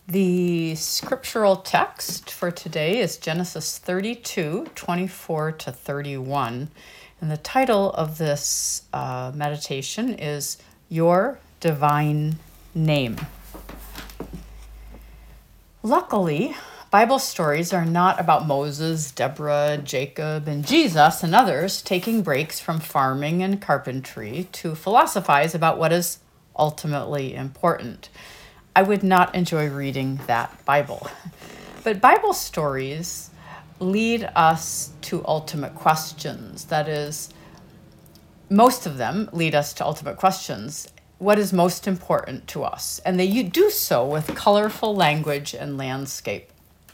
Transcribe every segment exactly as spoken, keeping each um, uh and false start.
The scriptural text for today is Genesis thirty-two, twenty-four to thirty-one. And the title of this uh, meditation is Your Divine Name. Luckily, Bible stories are not about Moses, Deborah, Jacob, and Jesus and others taking breaks from farming and carpentry to philosophize about what is ultimately important. I would not enjoy reading that Bible. But Bible stories lead us to ultimate questions. That is, most of them lead us to ultimate questions. What is most important to us? And they do so with colorful language and landscape.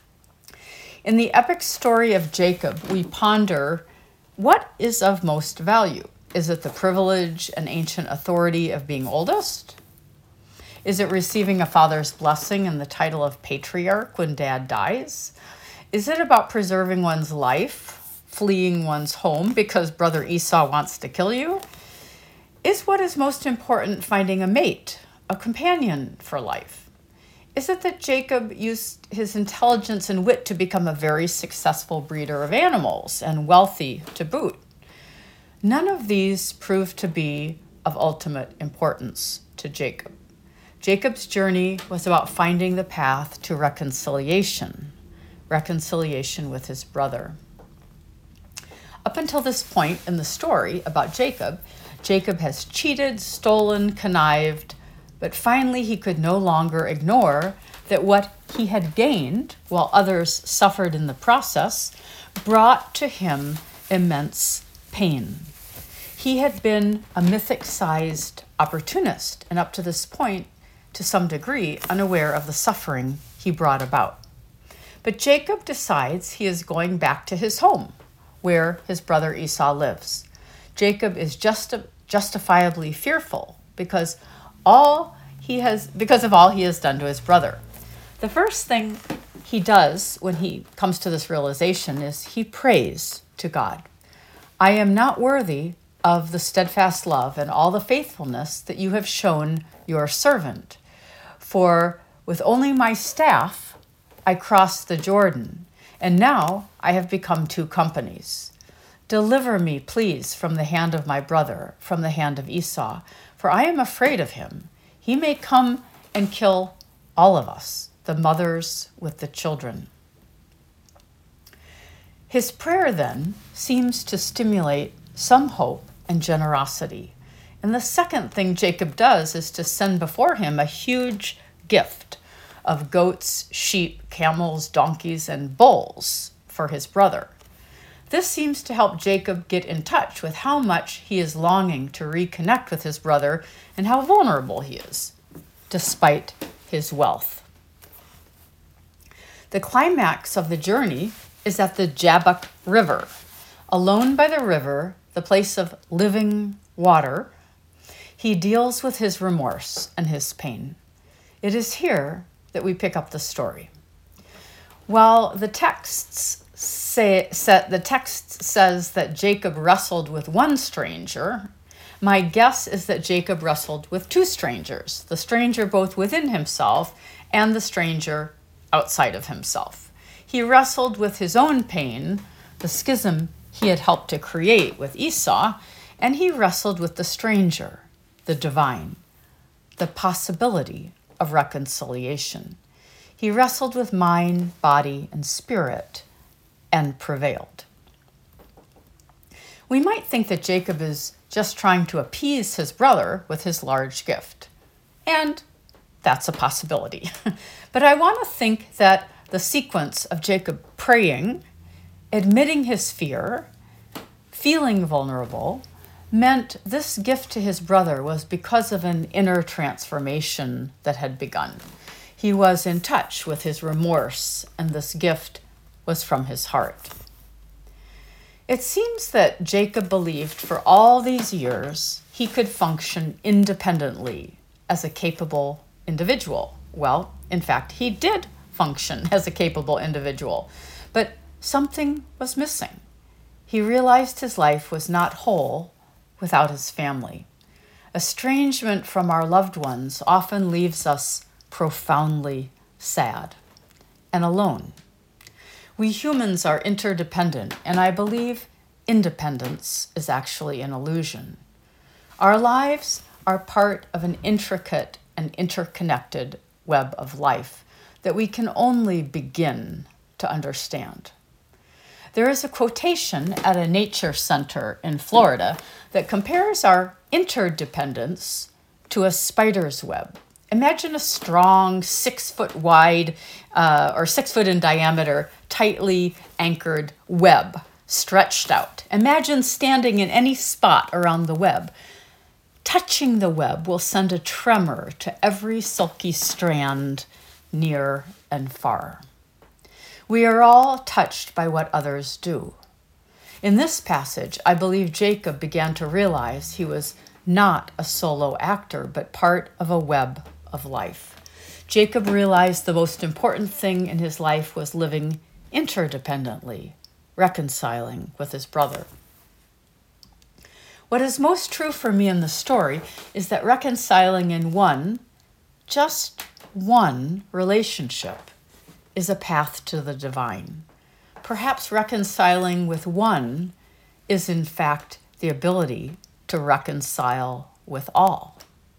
In the epic story of Jacob, we ponder, what is of most value? Is it the privilege and ancient authority of being oldest? Is it receiving a father's blessing and the title of patriarch when dad dies? Is it about preserving one's life, fleeing one's home because brother Esau wants to kill you? Is what is most important finding a mate, a companion for life? Is it that Jacob used his intelligence and wit to become a very successful breeder of animals and wealthy to boot? None of these proved to be of ultimate importance to Jacob. Jacob's journey was about finding the path to reconciliation, reconciliation with his brother. Up until this point in the story about Jacob, Jacob has cheated, stolen, connived, but finally he could no longer ignore that what he had gained, while others suffered in the process, brought to him immense pain. He had been a mythic-sized opportunist, and up to this point, to some degree, unaware of the suffering he brought about. But Jacob decides he is going back to his home, where his brother Esau lives. Jacob is just justifiably fearful because all he has, because of all he has done to his brother. The first thing he does when he comes to this realization is he prays to God. I am not worthy of the steadfast love and all the faithfulness that you have shown your servant. For with only my staff, I crossed the Jordan, and now I have become two companies. Deliver me, please, from the hand of my brother, from the hand of Esau, for I am afraid of him. He may come and kill all of us, the mothers with the children. His prayer, then, seems to stimulate some hope and generosity. And the second thing Jacob does is to send before him a huge gift of goats, sheep, camels, donkeys, and bulls for his brother. This seems to help Jacob get in touch with how much he is longing to reconnect with his brother and how vulnerable he is, despite his wealth. The climax of the journey is at the Jabbok River. Alone by the river, the place of living water, he deals with his remorse and his pain. It is here that we pick up the story. While the texts say, set, the text says that Jacob wrestled with one stranger, my guess is that Jacob wrestled with two strangers, the stranger both within himself and the stranger outside of himself. He wrestled with his own pain, the schism he had helped to create with Esau, and he wrestled with the stranger, the divine, the possibility of reconciliation. He wrestled with mind, body, and spirit, and prevailed. We might think that Jacob is just trying to appease his brother with his large gift, and that's a possibility. But I want to think that the sequence of Jacob praying, admitting his fear, feeling vulnerable, meant this gift to his brother was because of an inner transformation that had begun. He was in touch with his remorse, and this gift was from his heart. It seems that Jacob believed for all these years he could function independently as a capable individual. Well, in fact, he did function as a capable individual, but something was missing. He realized his life was not whole without his family. Estrangement from our loved ones often leaves us profoundly sad, and alone. We humans are interdependent, and I believe independence is actually an illusion. Our lives are part of an intricate and interconnected web of life that we can only begin to understand. There is a quotation at a nature center in Florida that compares our interdependence to a spider's web. Imagine a strong, six foot wide uh, or six foot in diameter, tightly anchored web stretched out. Imagine standing in any spot around the web. Touching the web will send a tremor to every silky strand near and far. We are all touched by what others do. In this passage, I believe Jacob began to realize he was not a solo actor, but part of a web of life. Jacob realized the most important thing in his life was living interdependently, reconciling with his brother. What is most true for me in the story is that reconciling in one, just one relationship, is a path to the divine. Perhaps reconciling with one is in fact the ability to reconcile with all.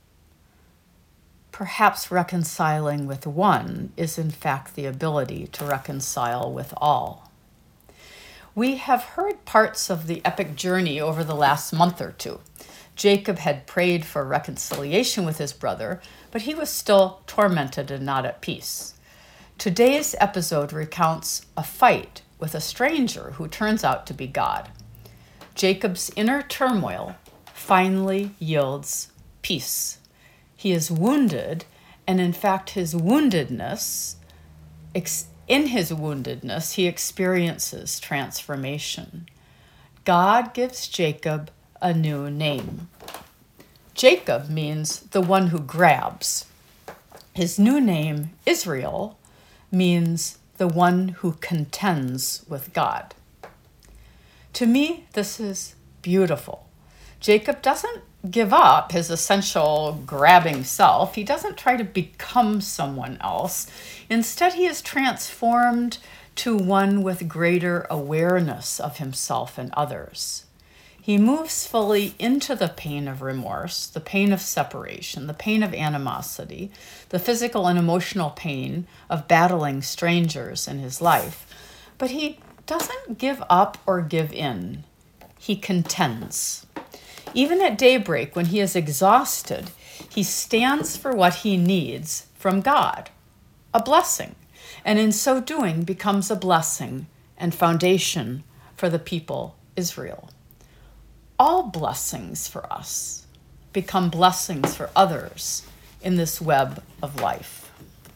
Perhaps reconciling with one is in fact the ability to reconcile with all. We have heard parts of the epic journey over the last month or two. Jacob had prayed for reconciliation with his brother, but he was still tormented and not at peace. Today's episode recounts a fight with a stranger who turns out to be God. Jacob's inner turmoil finally yields peace. He is wounded, and in fact, his woundedness, in his woundedness, he experiences transformation. God gives Jacob a new name. Jacob means the one who grabs. His new name, Israel, means the one who contends with God. To me, this is beautiful. Jacob doesn't give up his essential grabbing self. He doesn't try to become someone else. Instead, he is transformed to one with greater awareness of himself and others. He moves fully into the pain of remorse, the pain of separation, the pain of animosity, the physical and emotional pain of battling strangers in his life. But he doesn't give up or give in. He contends. Even at daybreak, when he is exhausted, he stands for what he needs from God, a blessing, and in so doing becomes a blessing and foundation for the people Israel. All blessings for us become blessings for others in this web of life.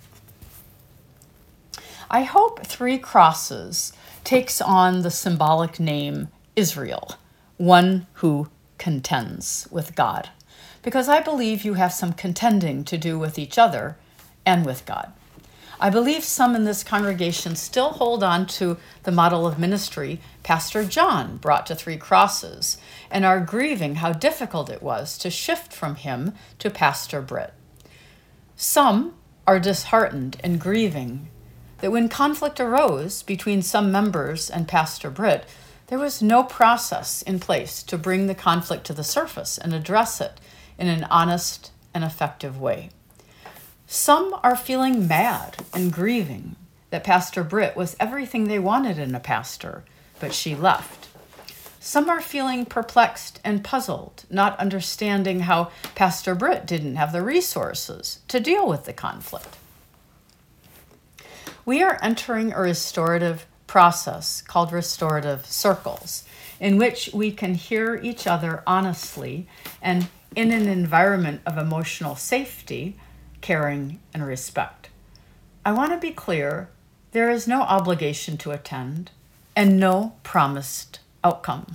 I hope Three Crosses takes on the symbolic name Israel, one who contends with God, because I believe you have some contending to do with each other and with God. I believe some in this congregation still hold on to the model of ministry Pastor John brought to Three Crosses and are grieving how difficult it was to shift from him to Pastor Britt. Some are disheartened and grieving that when conflict arose between some members and Pastor Britt, there was no process in place to bring the conflict to the surface and address it in an honest and effective way. Some are feeling mad and grieving that Pastor Britt was everything they wanted in a pastor, but she left. Some are feeling perplexed and puzzled, not understanding how Pastor Britt didn't have the resources to deal with the conflict. We are entering a restorative process called restorative circles, in which we can hear each other honestly and in an environment of emotional safety, caring, and respect. I want to be clear, there is no obligation to attend and no promised outcome.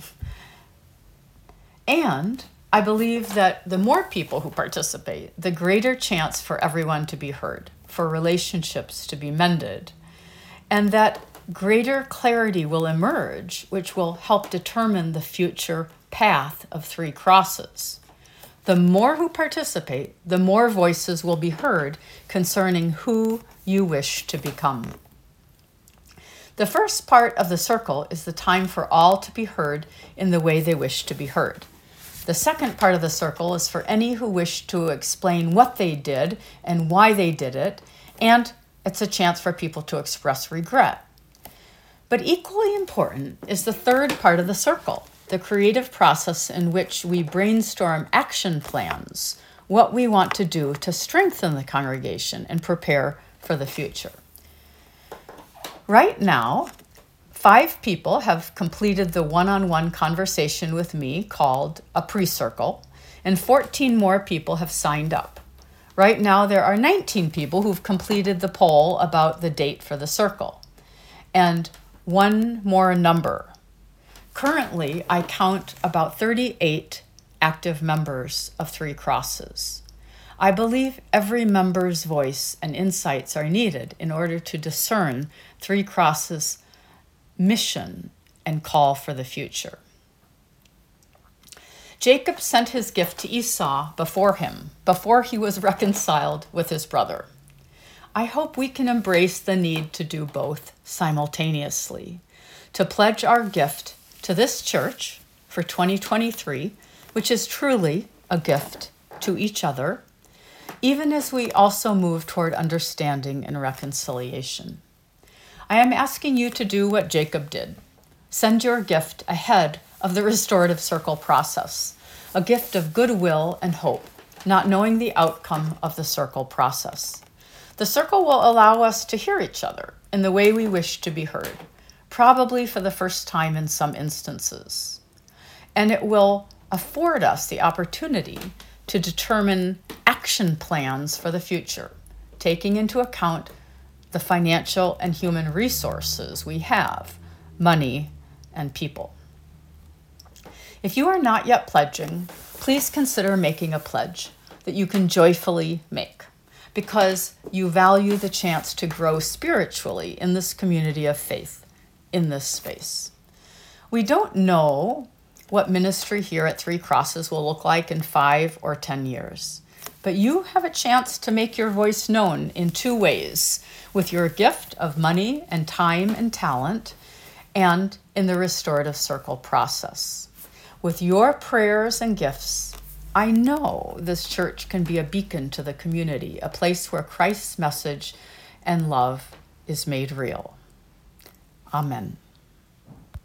And I believe that the more people who participate, the greater chance for everyone to be heard, for relationships to be mended, and that greater clarity will emerge, which will help determine the future path of Three Crosses. The more who participate, the more voices will be heard concerning who you wish to become. The first part of the circle is the time for all to be heard in the way they wish to be heard. The second part of the circle is for any who wish to explain what they did and why they did it, and it's a chance for people to express regret. But equally important is the third part of the circle, the creative process in which we brainstorm action plans, what we want to do to strengthen the congregation and prepare for the future. Right now, five people have completed the one-on-one conversation with me called a pre-circle, and fourteen more people have signed up. Right now, there are nineteen people who've completed the poll about the date for the circle, and one more number. Currently, I count about thirty-eight active members of Three Crosses. I believe every member's voice and insights are needed in order to discern Three Crosses' mission and call for the future. Jacob sent his gift to Esau before him, before he was reconciled with his brother. I hope we can embrace the need to do both simultaneously, to pledge our gift to this church for twenty twenty-three, which is truly a gift to each other, even as we also move toward understanding and reconciliation. I am asking you to do what Jacob did. Send your gift ahead of the restorative circle process, a gift of goodwill and hope, not knowing the outcome of the circle process. The circle will allow us to hear each other in the way we wish to be heard, probably for the first time in some instances. And it will afford us the opportunity to determine action plans for the future, taking into account the financial and human resources we have, money and people. If you are not yet pledging, please consider making a pledge that you can joyfully make, because you value the chance to grow spiritually in this community of faith, in this space. We don't know what ministry here at Three Crosses will look like in five or ten years, but you have a chance to make your voice known in two ways, with your gift of money and time and talent, and in the restorative circle process. With your prayers and gifts, I know this church can be a beacon to the community, a place where Christ's message and love is made real. Amen.